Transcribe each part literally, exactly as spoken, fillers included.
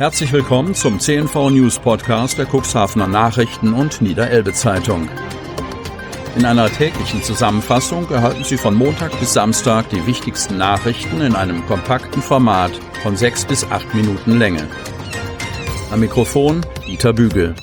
Herzlich willkommen zum C N V News Podcast der Cuxhavener Nachrichten und Niederelbe Zeitung. In einer täglichen Zusammenfassung erhalten Sie von Montag bis Samstag die wichtigsten Nachrichten in einem kompakten Format von sechs bis acht Minuten Länge. Am Mikrofon Dieter Bügel.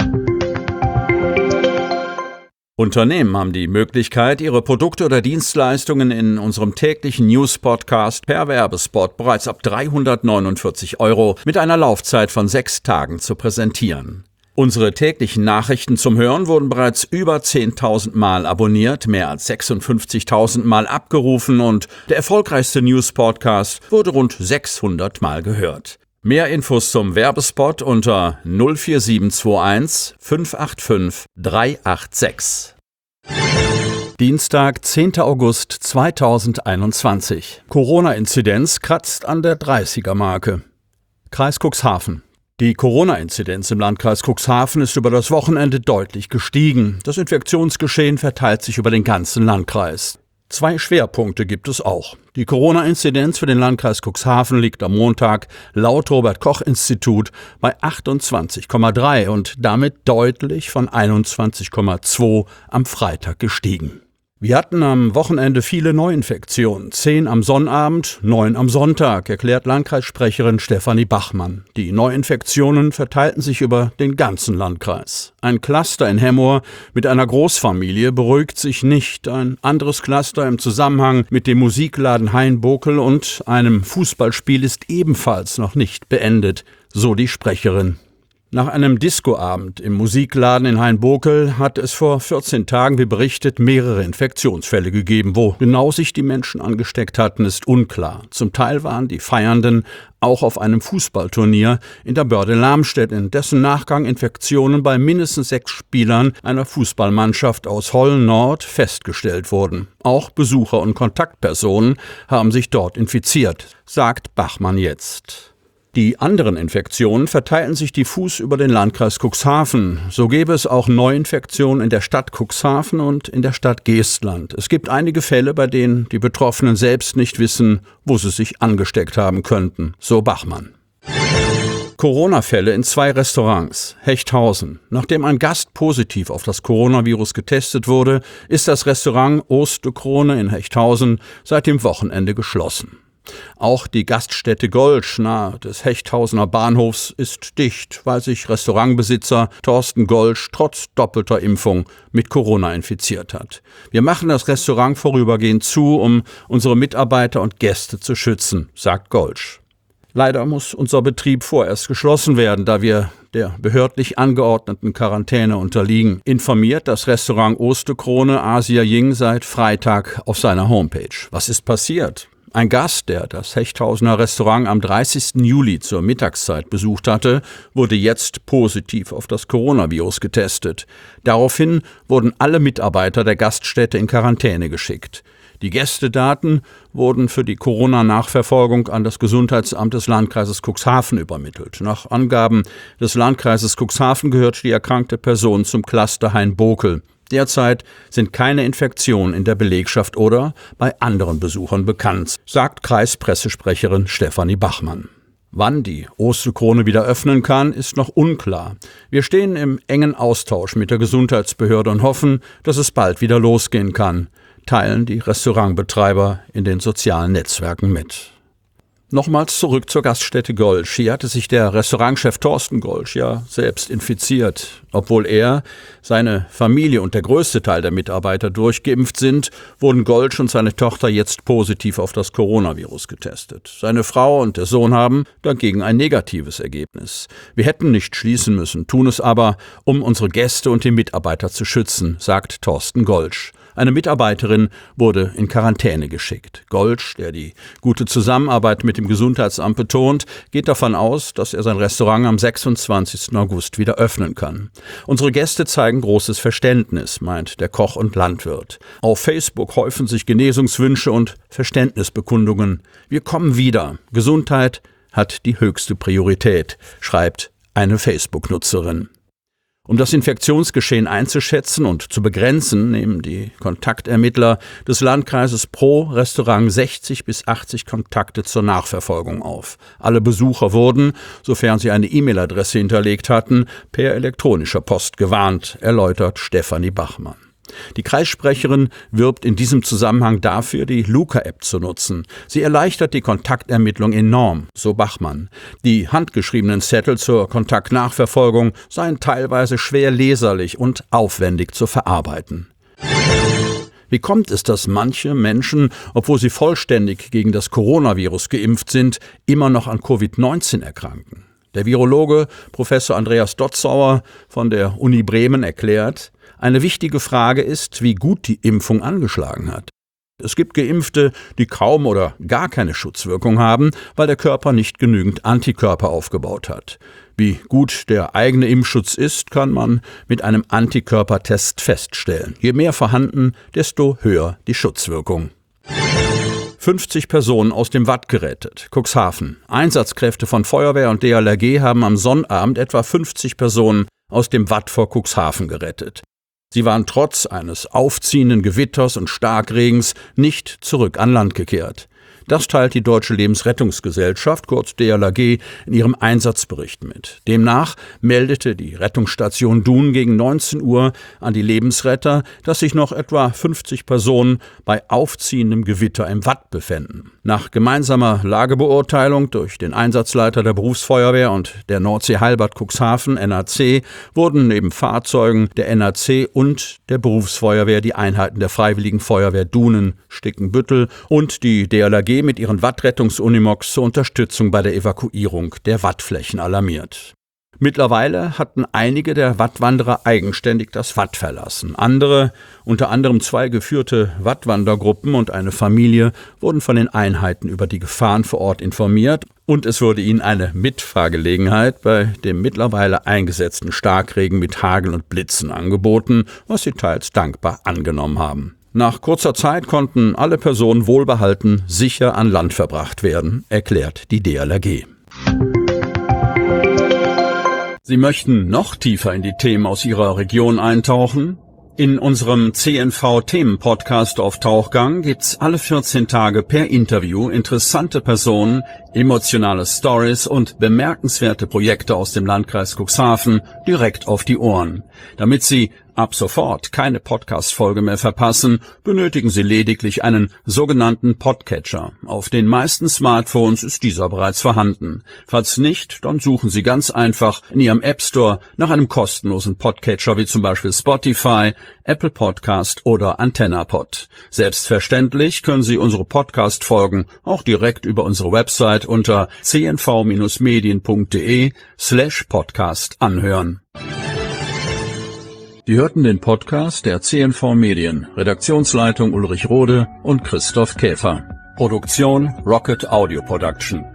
Unternehmen haben die Möglichkeit, ihre Produkte oder Dienstleistungen in unserem täglichen News-Podcast per Werbespot bereits ab dreihundertneunundvierzig Euro mit einer Laufzeit von sechs Tagen zu präsentieren. Unsere täglichen Nachrichten zum Hören wurden bereits über zehntausend Mal abonniert, mehr als sechsundfünfzigtausend Mal abgerufen und der erfolgreichste News-Podcast wurde rund sechshundert Mal gehört. Mehr Infos zum Werbespot unter null vier sieben zwei eins fünf acht fünf drei acht sechs. Dienstag, zehnter August zweitausendeinundzwanzig. Corona-Inzidenz kratzt an der dreißiger-Marke. Kreis Cuxhaven. Die Corona-Inzidenz im Landkreis Cuxhaven ist über das Wochenende deutlich gestiegen. Das Infektionsgeschehen verteilt sich über den ganzen Landkreis. Zwei Schwerpunkte gibt es auch. Die Corona-Inzidenz für den Landkreis Cuxhaven liegt am Montag laut Robert-Koch-Institut bei achtundzwanzig Komma drei und damit deutlich von einundzwanzig Komma zwei am Freitag gestiegen. Wir hatten am Wochenende viele Neuinfektionen, zehn am Sonnabend, neun am Sonntag, erklärt Landkreissprecherin Stefanie Bachmann. Die Neuinfektionen verteilten sich über den ganzen Landkreis. Ein Cluster in Hemmoor mit einer Großfamilie beruhigt sich nicht. Ein anderes Cluster im Zusammenhang mit dem Musikladen Hainbokel und einem Fußballspiel ist ebenfalls noch nicht beendet, so die Sprecherin. Nach einem Discoabend im Musikladen in Hainbokel hat es vor vierzehn Tagen, wie berichtet, mehrere Infektionsfälle gegeben. Wo genau sich die Menschen angesteckt hatten, ist unklar. Zum Teil waren die Feiernden auch auf einem Fußballturnier in der Börde Lamstedt, in dessen Nachgang Infektionen bei mindestens sechs Spielern einer Fußballmannschaft aus Hollen Nord festgestellt wurden. Auch Besucher und Kontaktpersonen haben sich dort infiziert, sagt Bachmann jetzt. Die anderen Infektionen verteilen sich diffus über den Landkreis Cuxhaven. So gäbe es auch Neuinfektionen in der Stadt Cuxhaven und in der Stadt Geestland. Es gibt einige Fälle, bei denen die Betroffenen selbst nicht wissen, wo sie sich angesteckt haben könnten, so Bachmann. Corona-Fälle in zwei Restaurants. Hechthausen. Nachdem ein Gast positiv auf das Coronavirus getestet wurde, ist das Restaurant Osterkrone in Hechthausen seit dem Wochenende geschlossen. Auch die Gaststätte Golsch nahe des Hechthausener Bahnhofs ist dicht, weil sich Restaurantbesitzer Thorsten Golsch trotz doppelter Impfung mit Corona infiziert hat. Wir machen das Restaurant vorübergehend zu, um unsere Mitarbeiter und Gäste zu schützen, sagt Golsch. Leider muss unser Betrieb vorerst geschlossen werden, da wir der behördlich angeordneten Quarantäne unterliegen, informiert das Restaurant Osterkrone Asia Ying seit Freitag auf seiner Homepage. Was ist passiert? Ein Gast, der das Hechthausener Restaurant am dreißigsten Juli zur Mittagszeit besucht hatte, wurde jetzt positiv auf das Coronavirus getestet. Daraufhin wurden alle Mitarbeiter der Gaststätte in Quarantäne geschickt. Die Gästedaten wurden für die Corona-Nachverfolgung an das Gesundheitsamt des Landkreises Cuxhaven übermittelt. Nach Angaben des Landkreises Cuxhaven gehört die erkrankte Person zum Cluster Hainbokel. Derzeit sind keine Infektionen in der Belegschaft oder bei anderen Besuchern bekannt, sagt Kreispressesprecherin Stefanie Bachmann. Wann die Osterkrone wieder öffnen kann, ist noch unklar. Wir stehen im engen Austausch mit der Gesundheitsbehörde und hoffen, dass es bald wieder losgehen kann, teilen die Restaurantbetreiber in den sozialen Netzwerken mit. Nochmals zurück zur Gaststätte Golsch. Hier hatte sich der Restaurantchef Thorsten Golsch ja selbst infiziert. Obwohl er, seine Familie und der größte Teil der Mitarbeiter durchgeimpft sind, wurden Golsch und seine Tochter jetzt positiv auf das Coronavirus getestet. Seine Frau und der Sohn haben dagegen ein negatives Ergebnis. Wir hätten nicht schließen müssen, tun es aber, um unsere Gäste und die Mitarbeiter zu schützen, sagt Thorsten Golsch. Eine Mitarbeiterin wurde in Quarantäne geschickt. Golsch, der die gute Zusammenarbeit mit dem Gesundheitsamt betont, geht davon aus, dass er sein Restaurant am sechsundzwanzigsten August wieder öffnen kann. Unsere Gäste zeigen großes Verständnis, meint der Koch und Landwirt. Auf Facebook häufen sich Genesungswünsche und Verständnisbekundungen. Wir kommen wieder. Gesundheit hat die höchste Priorität, schreibt eine Facebook-Nutzerin. Um das Infektionsgeschehen einzuschätzen und zu begrenzen, nehmen die Kontaktermittler des Landkreises pro Restaurant sechzig bis achtzig Kontakte zur Nachverfolgung auf. Alle Besucher wurden, sofern sie eine E-Mail-Adresse hinterlegt hatten, per elektronischer Post gewarnt, erläutert Stefanie Bachmann. Die Kreissprecherin wirbt in diesem Zusammenhang dafür, die Luca-App zu nutzen. Sie erleichtert die Kontaktermittlung enorm, so Bachmann. Die handgeschriebenen Zettel zur Kontaktnachverfolgung seien teilweise schwer leserlich und aufwendig zu verarbeiten. Wie kommt es, dass manche Menschen, obwohl sie vollständig gegen das Coronavirus geimpft sind, immer noch an Covid neunzehn erkranken? Der Virologe Professor Andreas Dotzauer von der Uni Bremen erklärt, eine wichtige Frage ist, wie gut die Impfung angeschlagen hat. Es gibt Geimpfte, die kaum oder gar keine Schutzwirkung haben, weil der Körper nicht genügend Antikörper aufgebaut hat. Wie gut der eigene Impfschutz ist, kann man mit einem Antikörpertest feststellen. Je mehr vorhanden, desto höher die Schutzwirkung. fünfzig Personen aus dem Watt gerettet. Cuxhaven. Einsatzkräfte von Feuerwehr und D L R G haben am Sonnabend etwa fünfzig Personen aus dem Watt vor Cuxhaven gerettet. Sie waren trotz eines aufziehenden Gewitters und Starkregens nicht zurück an Land gekehrt. Das teilt die Deutsche Lebensrettungsgesellschaft, kurz D L R G, in ihrem Einsatzbericht mit. Demnach meldete die Rettungsstation Dun gegen neunzehn Uhr an die Lebensretter, dass sich noch etwa fünfzig Personen bei aufziehendem Gewitter im Watt befänden. Nach gemeinsamer Lagebeurteilung durch den Einsatzleiter der Berufsfeuerwehr und der Nordsee-Heilbad Cuxhaven N A C wurden neben Fahrzeugen der N A C und der Berufsfeuerwehr die Einheiten der Freiwilligen Feuerwehr Dunen, Stickenbüttel und die D L R G mit ihren Watt-Rettungsunimogs zur Unterstützung bei der Evakuierung der Wattflächen alarmiert. Mittlerweile hatten einige der Wattwanderer eigenständig das Watt verlassen. Andere, unter anderem zwei geführte Wattwandergruppen und eine Familie, wurden von den Einheiten über die Gefahren vor Ort informiert und es wurde ihnen eine Mitfahrgelegenheit bei dem mittlerweile eingesetzten Starkregen mit Hagel und Blitzen angeboten, was sie teils dankbar angenommen haben. Nach kurzer Zeit konnten alle Personen wohlbehalten sicher an Land verbracht werden, erklärt die D L R G. Sie möchten noch tiefer in die Themen aus Ihrer Region eintauchen? In unserem C N V-Themen-Podcast auf Tauchgang gibt's alle vierzehn Tage per Interview interessante Personen, emotionale Stories und bemerkenswerte Projekte aus dem Landkreis Cuxhaven direkt auf die Ohren. Damit Sie ab sofort keine Podcast-Folge mehr verpassen, benötigen Sie lediglich einen sogenannten Podcatcher. Auf den meisten Smartphones ist dieser bereits vorhanden. Falls nicht, dann suchen Sie ganz einfach in Ihrem App Store nach einem kostenlosen Podcatcher wie zum Beispiel Spotify, Apple Podcast oder AntennaPod. Selbstverständlich können Sie unsere Podcast-Folgen auch direkt über unsere Website unter c n v Bindestrich medien punkt d e slash podcast anhören. Sie hörten den Podcast der C N V Medien, Redaktionsleitung Ulrich Rode und Christoph Käfer. Produktion Rocket Audio Production.